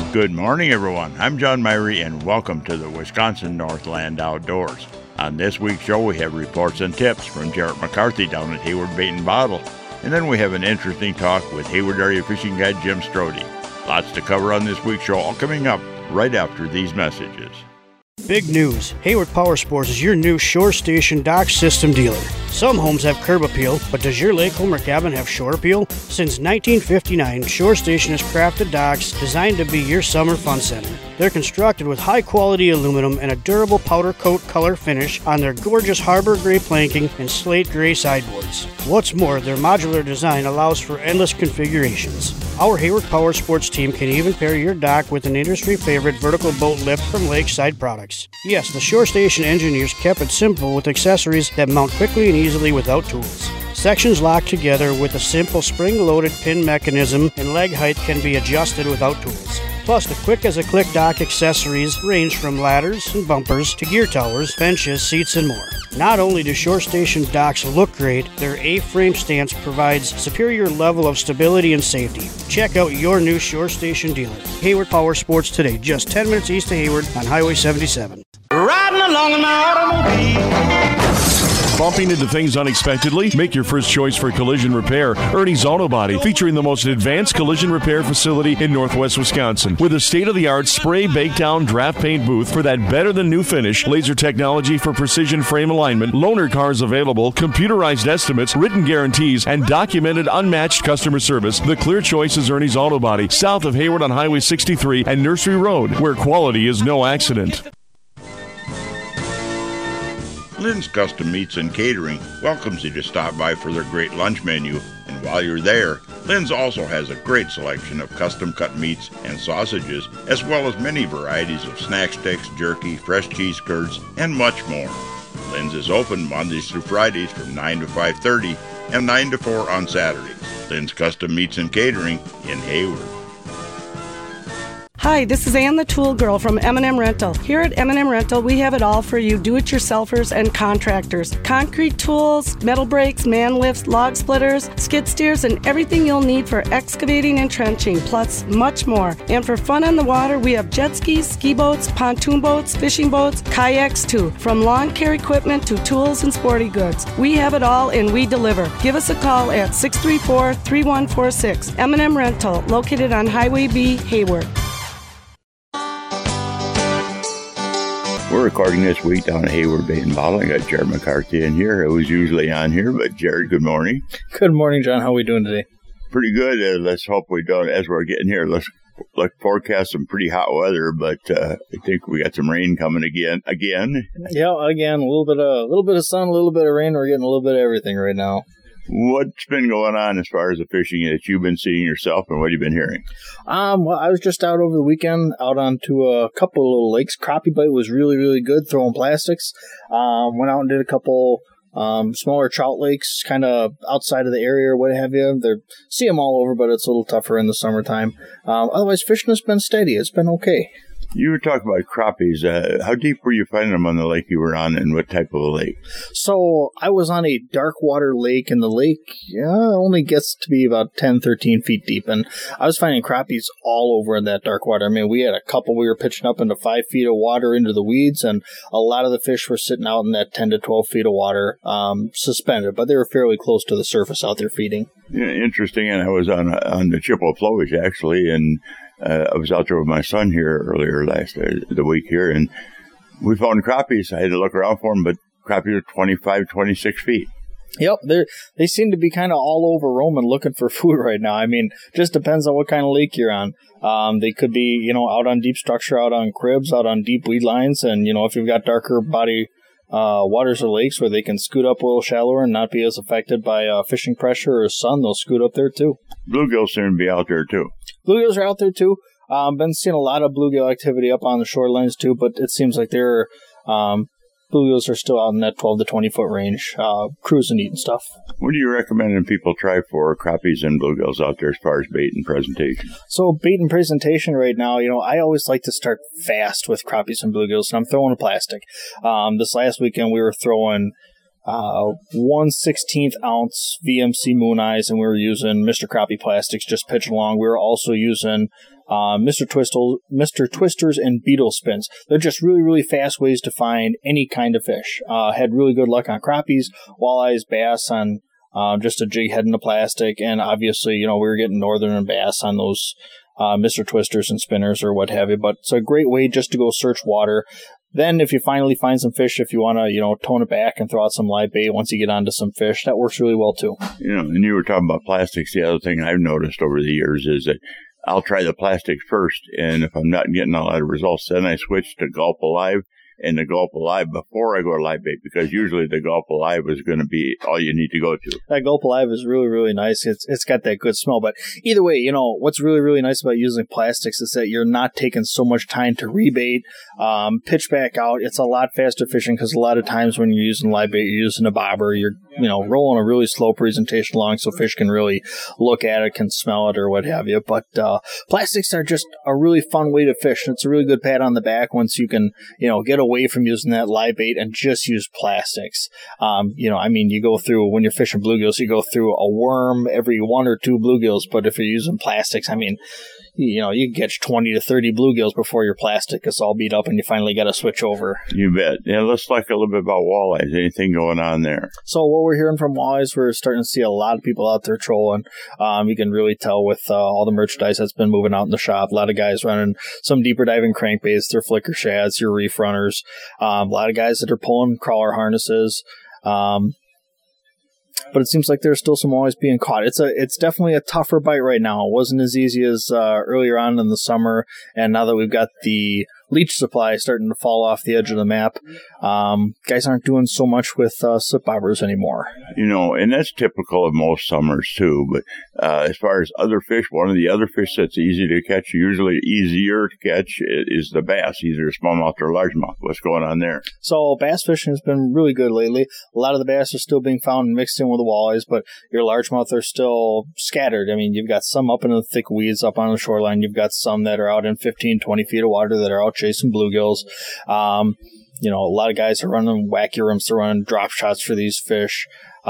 Good morning, everyone. I'm John Myrie, and welcome to the Wisconsin Northland Outdoors. On this week's show, we have reports and tips from Jarrett McCarthy down at Hayward Bait and Bottle. And then we have an interesting talk with Hayward Area Fishing Guide Jim Strode. Lots to cover on this week's show, all coming up right after these messages. Big news. Hayward Power Sports is your new shore station dock system dealer. Some homes have curb appeal, but does your lake home or cabin have shore appeal? Since 1959, Shore Station has crafted docks designed to be your summer fun center. They're constructed with high-quality aluminum and a durable powder coat color finish on their gorgeous harbor gray planking and slate gray sideboards. What's more, their modular design allows for endless configurations. Our Hayward Power Sports team can even pair your dock with an industry favorite vertical boat lift from Lakeside Products. Yes, the Shore Station engineers kept it simple with accessories that mount quickly and easily without tools. Sections lock together with a simple spring-loaded pin mechanism, and leg height can be adjusted without tools. Plus, the quick-as-a-click dock accessories range from ladders and bumpers to gear towers, benches, seats, and more. Not only do Shore Station docks look great, their A-frame stance provides superior level of stability and safety. Check out your new Shore Station dealer, Hayward Power Sports, today, just 10 minutes east of Hayward on Highway 77. Riding along in my automobile. Bumping into things unexpectedly? Make your first choice for collision repair. Ernie's Auto Body, featuring the most advanced collision repair facility in Northwest Wisconsin. With a state-of-the-art spray bake down draft paint booth for that better-than-new finish, laser technology for precision frame alignment, loaner cars available, computerized estimates, written guarantees, and documented unmatched customer service, the clear choice is Ernie's Auto Body, south of Hayward on Highway 63 and Nursery Road, where quality is no accident. Lynn's Custom Meats and Catering welcomes you to stop by for their great lunch menu. And while you're there, Lynn's also has a great selection of custom-cut meats and sausages, as well as many varieties of snack sticks, jerky, fresh cheese curds, and much more. Lynn's is open Mondays through Fridays from 9 to 5:30 and 9 to 4 on Saturdays. Lynn's Custom Meats and Catering in Hayward. Hi, this is Ann the Tool Girl from M&M Rental. Here at M&M Rental, we have it all for you do-it-yourselfers and contractors. Concrete tools, metal brakes, man lifts, log splitters, skid steers, and everything you'll need for excavating and trenching, plus much more. And for fun on the water, we have jet skis, ski boats, pontoon boats, fishing boats, kayaks too. From lawn care equipment to tools and sporty goods. We have it all and we deliver. Give us a call at 634-3146. M&M Rental, located on Highway B, Hayward. We're recording this week down at Hayward Bait and Bottle. I got Jared McCarthy in here. I was usually on here, but Jared, good morning. Good morning, John. How are we doing today? Pretty good. Let's hope we don't, as we're getting here, let's forecast some pretty hot weather, but I think we got some rain coming again. Yeah, again, a little bit of sun, a little bit of rain. We're getting a little bit of everything right now. What's been going on as far as the fishing that you've been seeing yourself, and what have you been hearing? Well, I was just out over the weekend, out onto a couple of little lakes. Crappie bite was really, really good, throwing plastics. Went out and did a couple smaller trout lakes, kind of outside of the area or what have you. See them all over, but it's a little tougher in the summertime. Otherwise, fishing has been steady. It's been okay. You were talking about crappies. How deep were you finding them on the lake you were on, and what type of a lake? So I was on a dark water lake, and the lake only gets to be about 10, 13 feet deep. And I was finding crappies all over in that dark water. I mean, we had a couple we were pitching up into 5 feet of water into the weeds, and a lot of the fish were sitting out in that 10 to 12 feet of water suspended, but they were fairly close to the surface out there feeding. Yeah, interesting. And I was on the Chippewa Flowage, actually, and I was out there with my son here earlier the week here, and we found crappies. I had to look around for them, but crappies are 25, 26 feet. Yep, they seem to be kind of all over roaming looking for food right now. I mean, just depends on what kind of lake you're on. They could be, out on deep structure, out on cribs, out on deep weed lines, and, if you've got darker body waters or lakes where they can scoot up a little shallower and not be as affected by fishing pressure or sun, they'll scoot up there too. Bluegills seem to be out there too. Bluegills are out there too. Been seeing a lot of bluegill activity up on the shorelines too, but it seems like bluegills are still out in that 12 to 20 foot range, cruising, eating stuff. What do you recommend people try for crappies and bluegills out there as far as bait and presentation? So bait and presentation right now, I always like to start fast with crappies and bluegills, and I'm throwing a plastic. This last weekend we were throwing 1/16 ounce VMC Moon Eyes, and we were using Mr. Crappie plastics just pitching along. We were also using Mr. Twisters, and Beetle Spins. They're just really, really fast ways to find any kind of fish. Had really good luck on crappies, walleyes, bass on just a jig head in the plastic, and obviously, we were getting northern and bass on those Mr. Twisters and spinners or what have you. But it's a great way just to go search water. Then if you finally find some fish, if you want to, tone it back and throw out some live bait once you get onto some fish, that works really well too. And you were talking about plastics. The other thing I've noticed over the years is that I'll try the plastics first, and if I'm not getting a lot of results, then I switch to Gulp Alive, and the Gulp Alive before I go to live bait, because usually the Gulp Alive is going to be all you need to go to. That Gulp Alive is really, really nice. It's got that good smell. But either way, what's really, really nice about using plastics is that you're not taking so much time to rebait, pitch back out. It's a lot faster fishing, because a lot of times when you're using live bait, you're using a bobber, you're rolling a really slow presentation along so fish can really look at it, can smell it, or what have you. But plastics are just a really fun way to fish. It's a really good pat on the back once you can, get away from using that live bait and just use plastics. You go through, when you're fishing bluegills, you go through a worm every 1 or 2 bluegills, but if you're using plastics, you can catch 20 to 30 bluegills before your plastic is all beat up and you finally got to switch over. You bet. Yeah, let's talk a little bit about walleyes. Anything going on there? So what we're hearing from walleyes, we're starting to see a lot of people out there trolling. You can really tell with all the merchandise that's been moving out in the shop. A lot of guys running some deeper diving crankbaits, their flicker shads, your reef runners. A lot of guys that are pulling crawler harnesses. But it seems like there's still some walleyes being caught. It's definitely a tougher bite right now. It wasn't as easy as earlier on in the summer, and now that we've got the leech supply starting to fall off the edge of the map, guys aren't doing so much with slip bobbers anymore. And that's typical of most summers too. But as far as other fish, one of the other fish that's easy to catch, usually easier to catch, is the bass, either smallmouth or largemouth. What's going on there? So bass fishing has been really good lately. A lot of the bass are still being found and mixed in with the walleyes, but your largemouth are still scattered. You've got some up in the thick weeds up on the shoreline. You've got some that are out in 15, 20 feet of water that are out chasing bluegills. A lot of guys are running wacky rooms, they're running drop shots for these fish.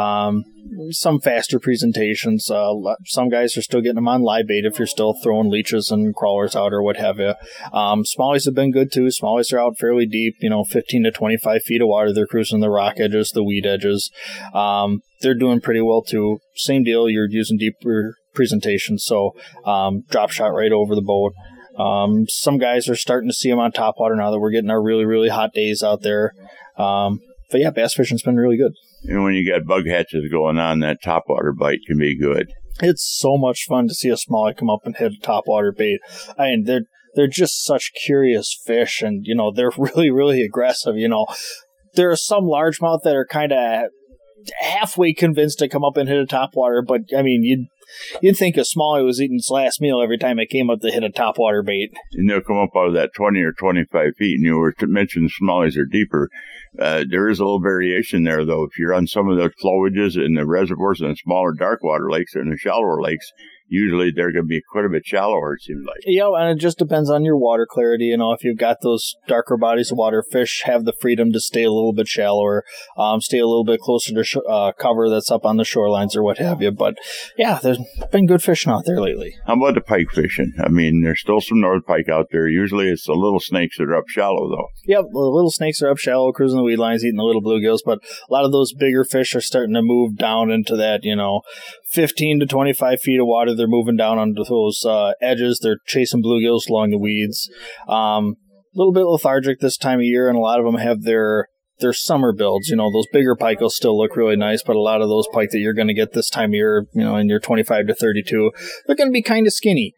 Some faster presentations. Some guys are still getting them on live bait if you're still throwing leeches and crawlers out or what have you. Smallies have been good too. Smallies are out fairly deep, 15 to 25 feet of water. They're cruising the rock edges, the weed edges. They're doing pretty well too. Same deal, you're using deeper presentations, so drop shot right over the boat. Some guys are starting to see them on topwater now that we're getting our really, really hot days out there. But yeah, bass fishing's been really good. And when you got bug hatches going on, that topwater bite can be good. It's so much fun to see a smallie come up and hit a topwater bait. They're just such curious fish, and they're really, really aggressive. There are some largemouth that are kind of halfway convinced to come up and hit a topwater, but you'd think a smallie was eating its last meal every time it came up to hit a topwater bait. And they'll come up out of that 20 or 25 feet, and you were to mention smallies are deeper. There is a little variation there, though. If you're on some of the flowages in the reservoirs and the smaller dark water lakes and the shallower lakes, usually they're going to be quite a bit shallower, it seems like. Yeah, and it just depends on your water clarity. If you've got those darker bodies of water, fish have the freedom to stay a little bit shallower, stay a little bit closer to cover that's up on the shorelines or what have you. But yeah, there's been good fishing out there lately. How about the pike fishing? There's still some north pike out there. Usually it's the little snakes that are up shallow, though. Yep, the little snakes are up shallow, cruising the weed lines, eating the little bluegills, but a lot of those bigger fish are starting to move down into that, 15 to 25 feet of water. They're moving down onto those edges. They're chasing bluegills along the weeds. A little bit lethargic this time of year, and a lot of them have their summer builds. Those bigger pike will still look really nice, but a lot of those pike that you're going to get this time of year, in your 25 to 32, they're going to be kind of skinny.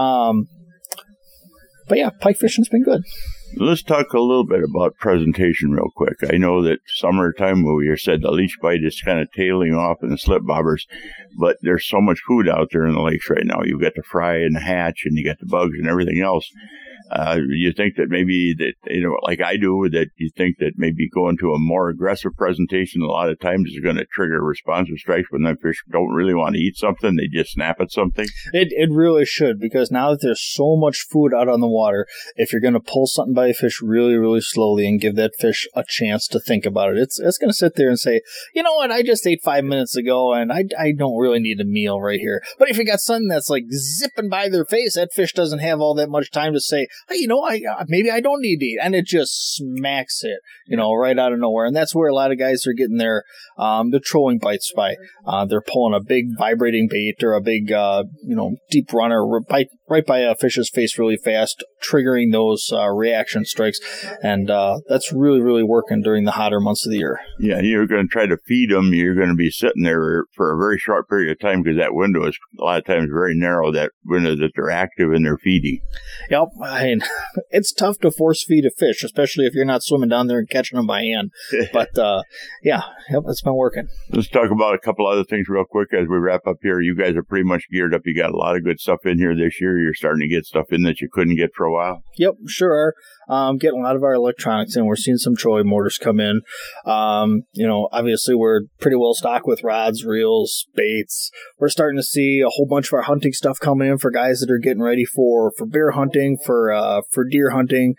But yeah, pike fishing's been good. Let's talk a little bit about presentation real quick. I know that summertime, you said the leech bite is kind of tailing off in the slip bobbers, but there's so much food out there in the lakes right now. You've got the fry and the hatch, and you got the bugs and everything else. You think that maybe that, like I do, that you think that maybe going to a more aggressive presentation a lot of times is going to trigger responsive strikes when the fish don't really want to eat something. They just snap at something. It really should, because now that there's so much food out on the water, if you're going to pull something by a fish really, really slowly and give that fish a chance to think about it, it's going to sit there and say, you know what, I just ate 5 minutes ago and I don't really need a meal right here. But if you got something that's like zipping by their face, that fish doesn't have all that much time to say, hey, maybe I don't need to eat. And it just smacks it, right out of nowhere. And that's where a lot of guys are getting their trolling bites by. They're pulling a big vibrating bait or a big, deep runner right by a fish's face really fast, triggering those reaction strikes. And that's really, really working during the hotter months of the year. Yeah, you're going to try to feed them. You're going to be sitting there for a very short period of time because that window is a lot of times very narrow, that window that they're active and they're feeding. Yep. It's tough to force feed a fish, especially if you're not swimming down there and catching them by hand. But, it's been working. Let's talk about a couple other things real quick as we wrap up here. You guys are pretty much geared up. You got a lot of good stuff in here this year. You're starting to get stuff in that you couldn't get for a while. Yep, sure are. Getting a lot of our electronics in. We're seeing some Troy motors come in. Obviously we're pretty well stocked with rods, reels, baits. We're starting to see a whole bunch of our hunting stuff coming in for guys that are getting ready for bear hunting, for deer hunting.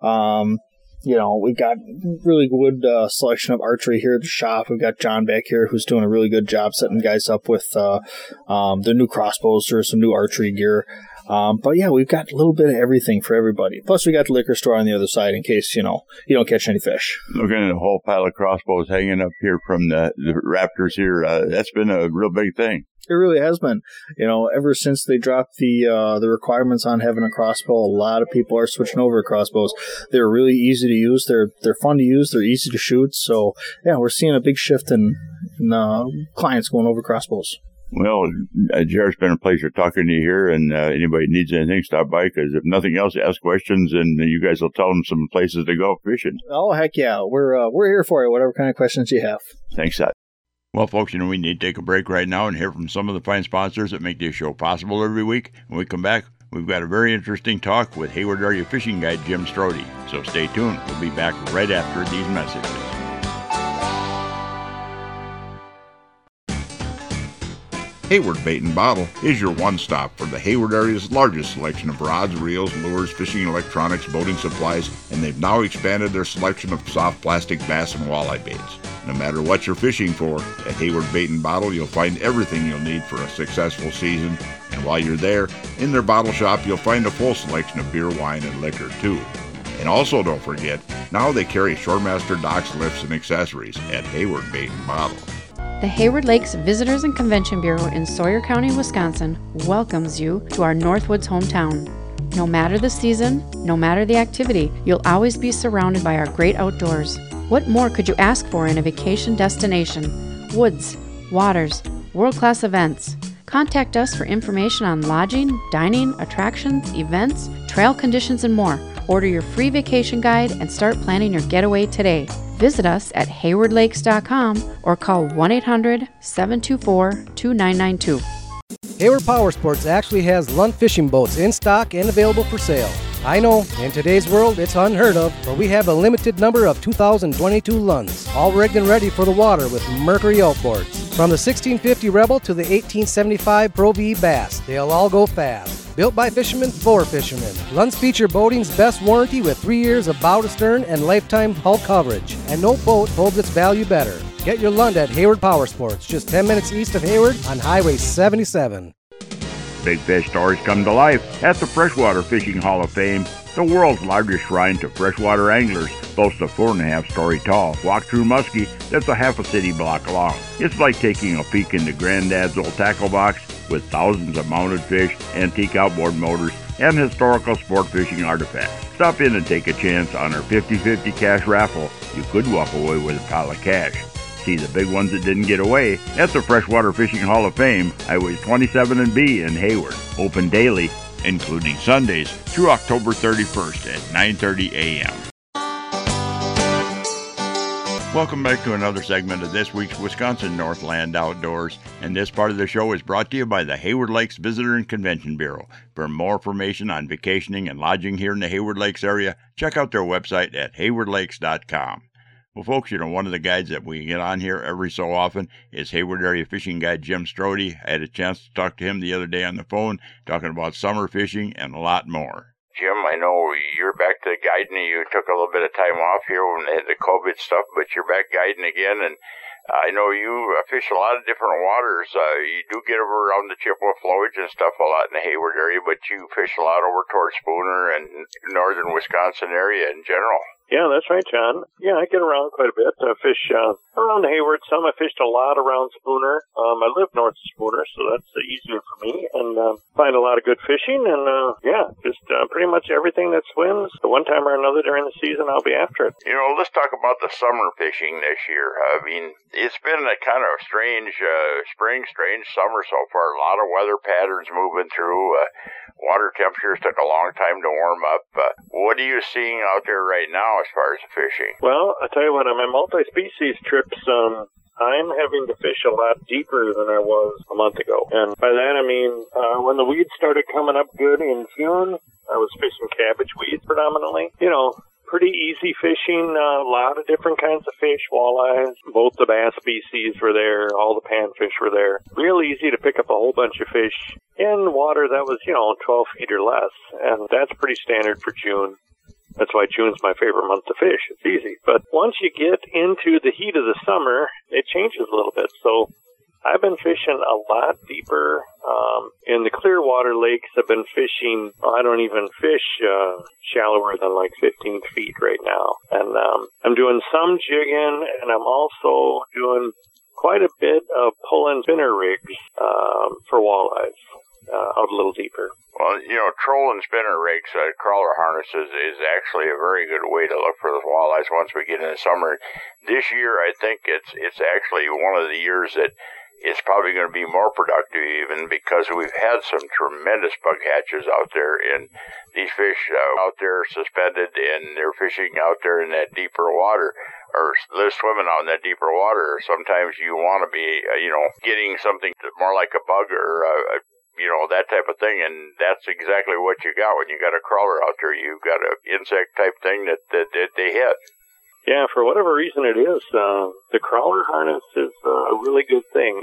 We've got really good selection of archery here at the shop. We've got John back here who's doing a really good job setting guys up with the new crossbows or some new archery gear. We've got a little bit of everything for everybody. Plus, we got the liquor store on the other side in case, you don't catch any fish. Looking at a whole pile of crossbows hanging up here from the Raptors here, that's been a real big thing. It really has been. Ever since they dropped the requirements on having a crossbow, a lot of people are switching over to crossbows. They're really easy to use. They're fun to use. They're easy to shoot. So, we're seeing a big shift in clients going over crossbows. Well, Jared, it's been a pleasure talking to you here, and anybody needs anything, stop by, because if nothing else, ask questions, and you guys will tell them some places to go fishing. Oh, heck yeah. We're here for you, whatever kind of questions you have. Thanks, Seth. Well, folks, we need to take a break right now and hear from some of the fine sponsors that make this show possible every week. When we come back, we've got a very interesting talk with Hayward Area Fishing Guide Jim Strode. So stay tuned. We'll be back right after these messages. Hayward Bait and Bottle is your one-stop for the Hayward area's largest selection of rods, reels, lures, fishing electronics, boating supplies, and they've now expanded their selection of soft plastic bass and walleye baits. No matter what you're fishing for, at Hayward Bait and Bottle, you'll find everything you'll need for a successful season. And while you're there, in their bottle shop, you'll find a full selection of beer, wine, and liquor, too. And also don't forget, now they carry Shoremaster docks, lifts, and accessories at Hayward Bait and Bottle. The Hayward Lakes Visitors and Convention Bureau in Sawyer County, Wisconsin welcomes you to our Northwoods hometown. No matter the season, no matter the activity, you'll always be surrounded by our great outdoors. What more could you ask for in a vacation destination? Woods, waters, world-class events. Contact us for information on lodging, dining, attractions, events, trail conditions, and more. Order your free vacation guide and start planning your getaway today. Visit us at haywardlakes.com or call 1-800-724-2992. Hayward Power Sports actually has Lund fishing boats in stock and available for sale. I know, in today's world, it's unheard of, but we have a limited number of 2022 Lunds, all rigged and ready for the water with Mercury outboards. From the 1650 Rebel to the 1875 Pro V Bass, they'll all go fast. Built by fishermen for fishermen, Lunds feature boating's best warranty with 3 years of bow to stern and lifetime hull coverage, and no boat holds its value better. Get your Lund at Hayward Power Sports, just 10 minutes east of Hayward on Highway 77. Big fish stories come to life at the Freshwater Fishing Hall of Fame. The world's largest shrine to freshwater anglers boasts a 4.5-story tall walk-through muskie that's a half a city block long. It's like taking a peek into Granddad's old tackle box with thousands of mounted fish, antique outboard motors, and historical sport fishing artifacts. Stop in and take a chance on our 50-50 cash raffle. You could walk away with a pile of cash. See the big ones that didn't get away at the Freshwater Fishing Hall of Fame, Highways 27 and B in Hayward. Open daily, including Sundays, through October 31st at 9:30 a.m. Welcome back to another segment of this week's Wisconsin Northland Outdoors, and this part of the show is brought to you by the Hayward Lakes Visitor and Convention Bureau. For more information on vacationing and lodging here in the Hayward Lakes area, check out their website at haywardlakes.com. Well, folks, one of the guides that we get on here every so often is Hayward Area Fishing Guide Jim Strode. I had a chance to talk to him the other day on the phone, talking about summer fishing and a lot more. Jim, I know you're back to guiding. You took a little bit of time off here when they had the COVID stuff, but you're back guiding again, and I know you fish a lot of different waters. You do get over around the Chippewa flowage and stuff a lot in the Hayward area, but you fish a lot over towards Spooner and northern Wisconsin area in general. Yeah, that's right, John. Yeah, I get around quite a bit. I fish around Hayward. Some I fished a lot around Spooner. I live north of Spooner, so that's easier for me, and find a lot of good fishing. And just pretty much everything that swims, one time or another during the season, I'll be after it. Let's talk about the summer fishing this year. I mean, it's been a kind of strange spring, strange summer so far. A lot of weather patterns moving through. Water temperatures took a long time to warm up. What are you seeing out there right now as far as the fishing? Well, I tell you what, on my multi-species trips, I'm having to fish a lot deeper than I was a month ago. And by that I mean, when the weeds started coming up good in June, I was fishing cabbage weeds predominantly. Pretty easy fishing, a lot of different kinds of fish, walleyes, both the bass species were there, all the panfish were there. Real easy to pick up a whole bunch of fish in water that was, 12 feet or less, and that's pretty standard for June. That's why June's my favorite month to fish. It's easy. But once you get into the heat of the summer, it changes a little bit. So I've been fishing a lot deeper. In the Clearwater lakes, I've been fishing, I don't even fish shallower than like 15 feet right now. And I'm doing some jigging, and I'm also doing quite a bit of pulling spinner rigs for walleyes out a little deeper. Well, trolling spinner rigs, crawler harnesses is actually a very good way to look for those walleyes once we get into summer. This year, I think it's actually one of the years that it's probably going to be more productive even because we've had some tremendous bug hatches out there, and these fish out there suspended, and they're fishing out there in that deeper water, or they're swimming out in that deeper water. Sometimes you want to be, getting something more like a bug or that type of thing, and that's exactly what you got when you got a crawler out there. You've got an insect type thing that they hit. Yeah, for whatever reason it is, the crawler harness is a really good thing,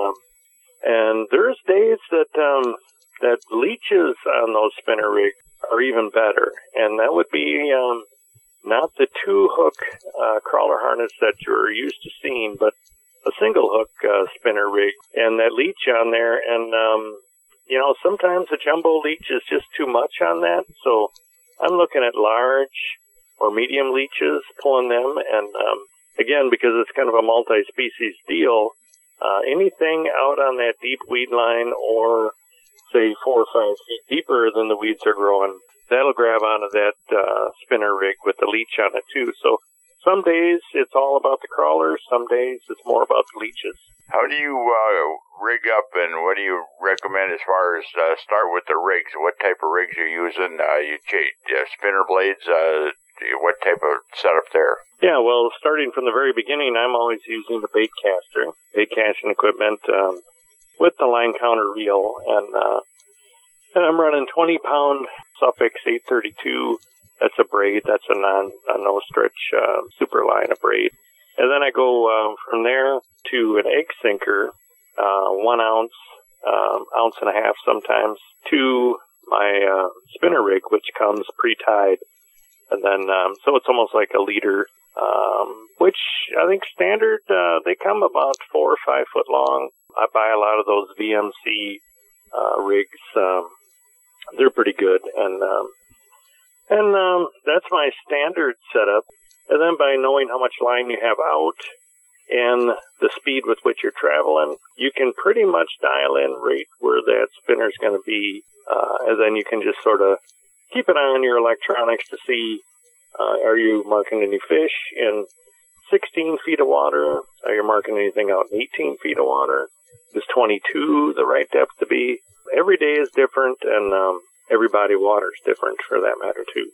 and there's days that leeches on those spinner rigs are even better, and that would be not the 2-hook crawler harness that you're used to seeing, but a single-hook spinner rig, and that leech on there, and sometimes the jumbo leech is just too much on that, so I'm looking at large or medium leeches, pulling them, and again, because it's kind of a multi-species deal, anything out on that deep weed line or, say, 4 or 5 feet deeper than the weeds are growing, that'll grab onto that spinner rig with the leech on it, too. So some days it's all about the crawlers, some days it's more about the leeches. How do you rig up, and what do you recommend as far as start with the rigs? What type of rigs are you using? Spinner blades? What type of setup there? Yeah, well, starting from the very beginning, I'm always using the bait casting equipment with the line counter reel, and I'm running 20-pound Suffix 832. That's a braid. That's a no-stretch super line of braid. And then I go from there to an egg sinker, 1 ounce, ounce and a half sometimes, to my spinner rig, which comes pre-tied. And then, so it's almost like a leader, which I think standard, they come about 4 or 5 foot long. I buy a lot of those VMC rigs. They're pretty good. And that's my standard setup. And then by knowing how much line you have out and the speed with which you're traveling, you can pretty much dial in right where that spinner's going to be. And then you can just sort of keep an eye on your electronics to see, are you marking any fish in 16 feet of water? Are you marking anything out in 18 feet of water? Is 22 the right depth to be? Every day is different, and every body of water is different for that matter, too.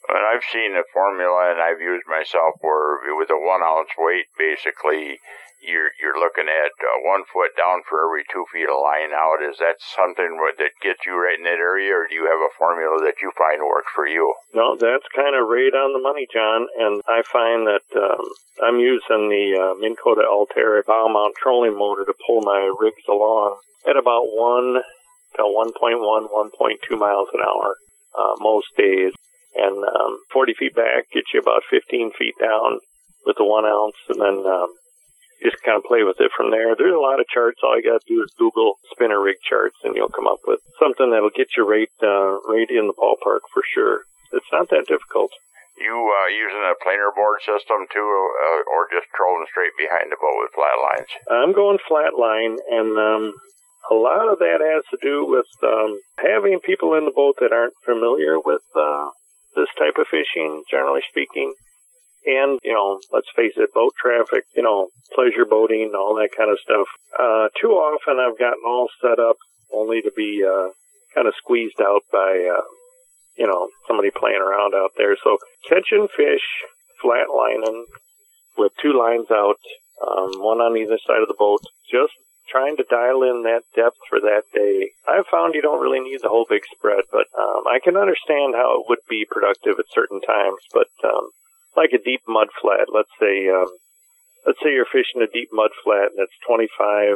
And I've seen the formula, and I've used myself where with a 1 ounce weight, basically, you're looking at 1 foot down for every 2 feet of line out. Is that something that gets you right in that area, or do you have a formula that you find works for you? No, that's kind of right on the money, John. And I find that I'm using the Minn Kota Ultera bow mount trolling motor to pull my rigs along at about 1 to 1.1, 1.2 miles an hour most days. And 40 feet back gets you about 15 feet down with the 1 ounce, and then just kind of play with it from there. There's a lot of charts. All you got to do is Google spinner rig charts, and you'll come up with something that'll get you right in the ballpark for sure. It's not that difficult. You using a planer board system too, or just trolling straight behind the boat with flat lines? I'm going flat line, and a lot of that has to do with having people in the boat that aren't familiar with this type of fishing, generally speaking. And, let's face it, boat traffic, pleasure boating, all that kind of stuff. Too often I've gotten all set up only to be kind of squeezed out by, somebody playing around out there. So catching fish, flat lining with 2 lines out, one on either side of the boat, just trying to dial in that depth for that day. I've found you don't really need the whole big spread, but I can understand how it would be productive at certain times, but like a deep mud flat. Let's say you're fishing a deep mud flat and it's 25,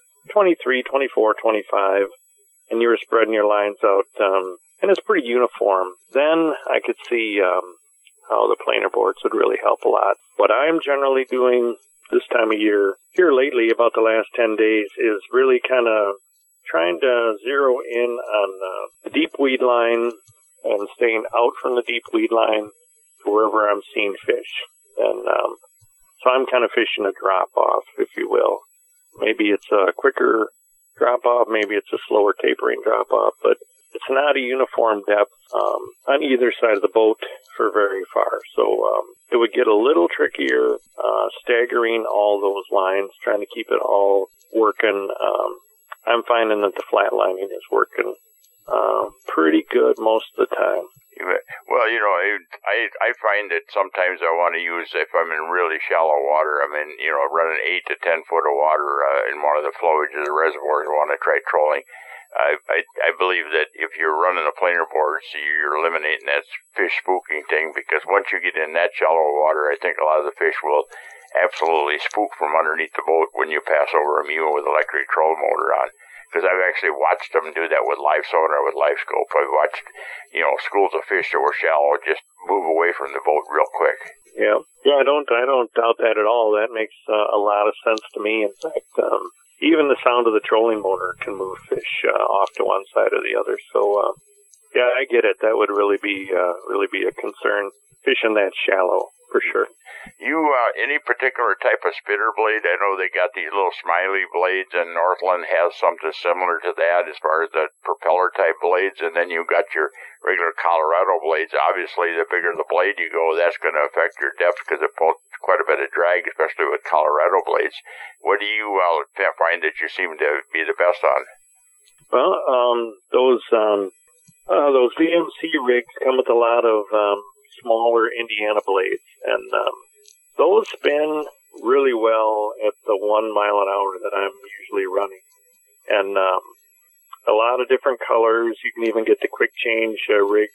23, 24, 25, and you're spreading your lines out, and it's pretty uniform. Then I could see how the planer boards would really help a lot. What I'm generally doing this time of year, here lately, about the last 10 days, is really kind of trying to zero in on the deep weed line and staying out from the deep weed line wherever I'm seeing fish. And so I'm kind of fishing a drop-off, if you will. Maybe it's a quicker drop-off, maybe it's a slower tapering drop-off, but it's not a uniform depth on either side of the boat for very far. So it would get a little trickier staggering all those lines, trying to keep it all working. I'm finding that the flat lining is working pretty good most of the time. Well, I find that sometimes I want to use, if I'm in really shallow water, I'm in, running 8 to 10 foot of water in one of the flowage of the reservoirs, I want to try trolling. I believe that if you're running a planer board, so you're eliminating that fish spooking thing, because once you get in that shallow water, I think a lot of the fish will absolutely spook from underneath the boat when you pass over a mule with electric troll motor on. Because I've actually watched them do that with live sonar, with live scope. I've watched, schools of fish that were shallow just move away from the boat real quick. Yeah, I don't doubt that at all. That makes a lot of sense to me. In fact, even the sound of the trolling motor can move fish off to one side or the other. So, yeah, I get it. That would really be a concern, fishing that shallow, for sure. You, any particular type of spitter blade? I know they got these little smiley blades, and Northland has something similar to that as far as the propeller type blades, and then you've got your regular Colorado blades. Obviously, the bigger the blade you go, that's going to affect your depth because it pulls quite a bit of drag, especially with Colorado blades. What do you find that you seem to be the best on? Well, those VMC rigs come with a lot of smaller Indiana blades, and those spin really well at the 1 mile an hour that I'm usually running. And a lot of different colors. You can even get the quick change rigs,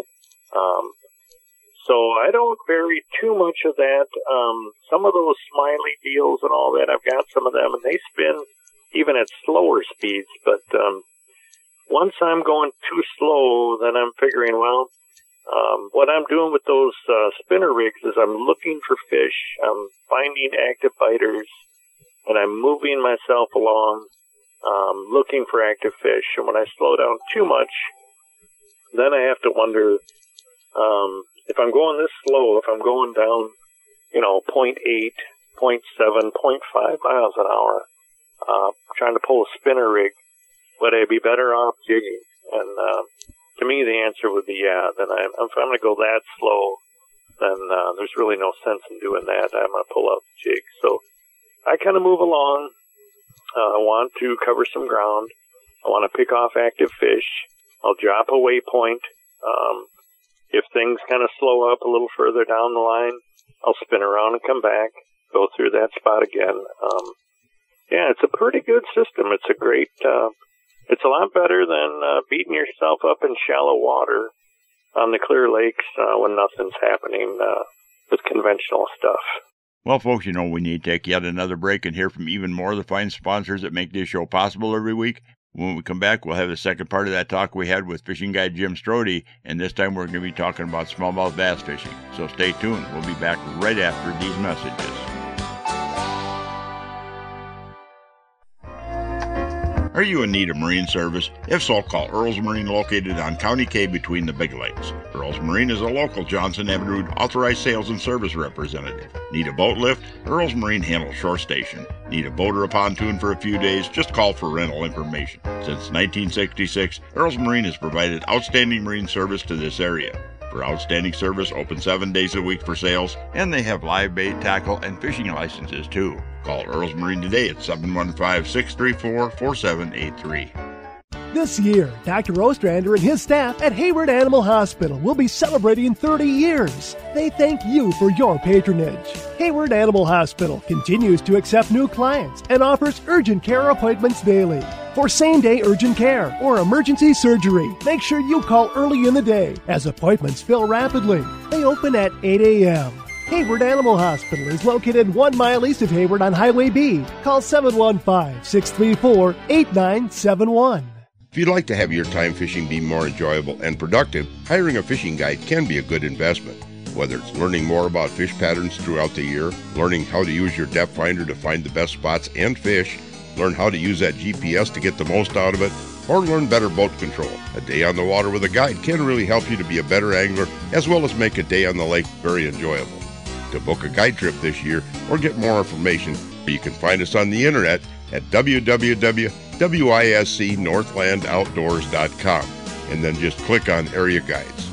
so I don't vary too much of that. Some of those smiley deals and all that, I've got some of them, and they spin even at slower speeds. But once I'm going too slow, then I'm figuring, what I'm doing with those spinner rigs is I'm looking for fish, I'm finding active biters, and I'm moving myself along, looking for active fish. And when I slow down too much, then I have to wonder if I'm going this slow, if I'm going down, 0.8, 0.7, 0.5 miles an hour, trying to pull a spinner rig, would I be better off jigging? And to me, the answer would be yeah. Then if I'm going to go that slow, then there's really no sense in doing that. I'm going to pull out the jig. So I kind of move along. I want to cover some ground. I want to pick off active fish. I'll drop a waypoint. if things kind of slow up a little further down the line, I'll spin around and come back, go through that spot again. Yeah, it's a pretty good system. It's a great, it's a lot better than beating yourself up in shallow water on the clear lakes when nothing's happening with conventional stuff. Well, folks, you know, we need to take yet another break and hear from even more of the fine sponsors that make this show possible every week. When we come back, we'll have the second part of that talk we had with fishing guide Jim Strode, and this time we're going to be talking about smallmouth bass fishing. So stay tuned. We'll be back right after these messages. Are you in need of marine service? If so, call Earls Marine, located on County K between the Big Lakes. Earls Marine is a local Johnson Avenue authorized sales and service representative. Need a boat lift? Earls Marine handles shore station. Need a boat or a pontoon for a few days? Just call for rental information. Since 1966, Earls Marine has provided outstanding marine service to this area. For outstanding service, open 7 days a week for sales, and they have live bait, tackle, and fishing licenses too. Call Earls Marine today at 715-634-4783. This year, Dr. Ostrander and his staff at Hayward Animal Hospital will be celebrating 30 years. They thank you for your patronage. Hayward Animal Hospital continues to accept new clients and offers urgent care appointments daily. For same-day urgent care or emergency surgery, make sure you call early in the day as appointments fill rapidly. They open at 8 a.m. Hayward Animal Hospital is located 1 mile east of Hayward on Highway B. Call 715-634-8971. If you'd like to have your time fishing be more enjoyable and productive, hiring a fishing guide can be a good investment. Whether it's learning more about fish patterns throughout the year, learning how to use your depth finder to find the best spots and fish, learn how to use that GPS to get the most out of it, or learn better boat control. A day on the water with a guide can really help you to be a better angler, as well as make a day on the lake very enjoyable. To book a guide trip this year or get more information, you can find us on the internet at www.wiscnorthlandoutdoors.com and then just click on Area Guides.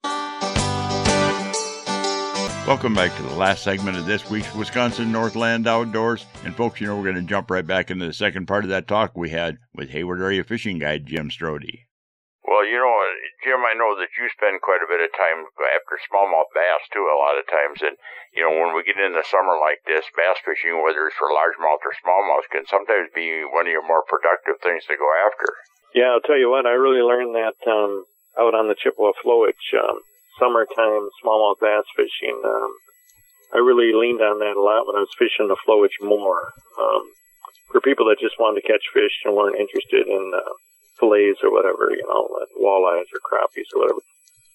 Welcome back to the last segment of this week's Wisconsin Northland Outdoors. And folks, you know, we're going to jump right back into the second part of that talk we had with Hayward Area Fishing Guide Jim Strode. Well, you know, Jim, I know that you spend quite a bit of time after smallmouth bass, too, a lot of times. And, you know, when we get in the summer like this, bass fishing, whether it's for largemouth or smallmouth, can sometimes be one of your more productive things to go after. Yeah, I'll tell you what, I really learned that out on the Chippewa Flowage, summertime smallmouth bass fishing. I really leaned on that a lot when I was fishing the Flowage more. For people that just wanted to catch fish and weren't interested in fillets or whatever, you know, walleyes or crappies or whatever.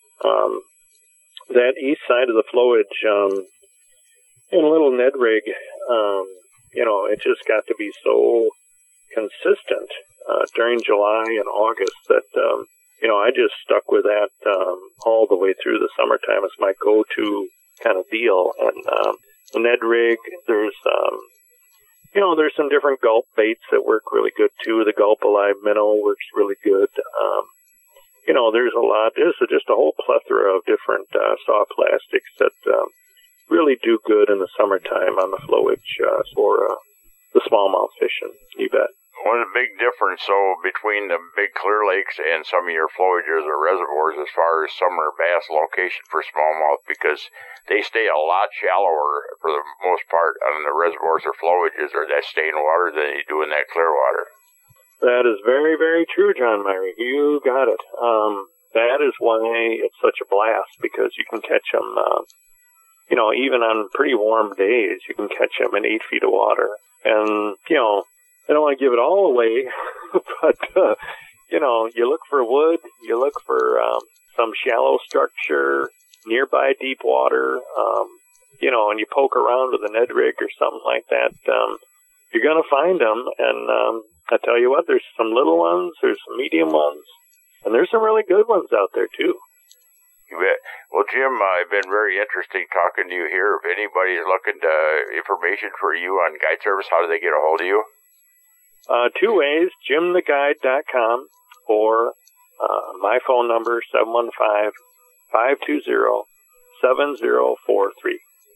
That east side of the Flowage, in a little Ned rig, you know, it just got to be so consistent during July and August that, you know, I just stuck with that all the way through the summertime as my go-to kind of deal. And the Ned rig, there's you know, there's some different gulp baits that work really good too. The Gulp Alive minnow works really good. You know, there's just a whole plethora of different soft plastics that really do good in the summertime on the Flowage for the smallmouth fishing. You bet. One of the big difference, though, between the big clear lakes and some of your flowages or reservoirs as far as summer bass location for smallmouth, because they stay a lot shallower for the most part on the reservoirs or flowages or that stay in water than they do in that clear water. That is very, very true, John Myrie. You got it. That is why it's such a blast, because you can catch them, you know, even on pretty warm days, you can catch them in 8 feet of water. And, you know, I don't want to give it all away, but, you know, you look for wood, you look for some shallow structure, nearby deep water, you know, and you poke around with a Ned rig or something like that, you're going to find them. And I tell you what, there's some little ones, there's some medium ones, and there's some really good ones out there, too. You bet. Well, Jim, it's been very interesting talking to you here. If anybody is looking to information for you on guide service, how do they get a hold of you? 2 ways, jimtheguide.com or my phone number, 715-520-7043.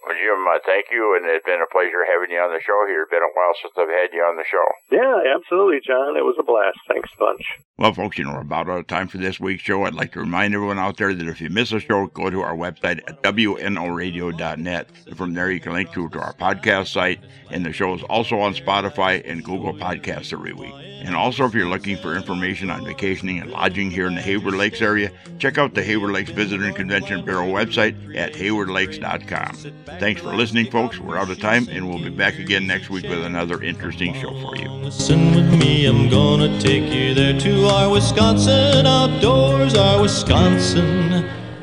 Well, Jim, thank you, and it's been a pleasure having you on the show here. It's been a while since I've had you on the show. Yeah, absolutely, John. It was a blast. Thanks a bunch. Well, folks, we're about out of time for this week's show. I'd like to remind everyone out there that if you miss a show, go to our website at wnoradio.net. From there, you can link to our podcast site, and the show is also on Spotify and Google Podcasts every week. And also, if you're looking for information on vacationing and lodging here in the Hayward Lakes area, check out the Hayward Lakes Visitor and Convention Bureau website at haywardlakes.com. Thanks for listening, folks. We're out of time, and we'll be back again next week with another interesting show for you. Listen with me, I'm gonna take you there to our Wisconsin outdoors, our Wisconsin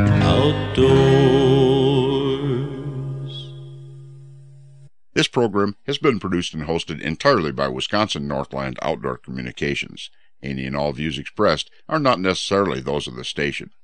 outdoors. This program has been produced and hosted entirely by Wisconsin Northland Outdoor Communications. Any and all views expressed are not necessarily those of the station.